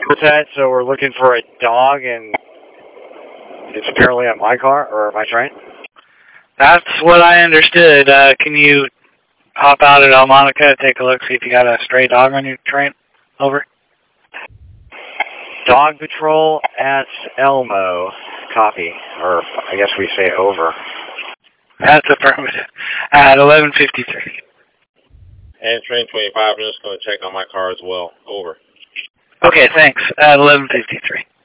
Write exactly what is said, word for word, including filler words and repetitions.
Set, so we're looking for a dog, and it's apparently on my car, or my train? That's what I understood. Uh, can you hop out at El Monica and take a look, see if you got a stray dog on your train? Over. Dog patrol at Elmo. Copy. Or I guess we say over. That's affirmative. At eleven fifty-three. And train twenty-five, I'm just going to check on my car as well. Over. Okay, thanks. At eleven fifty-three.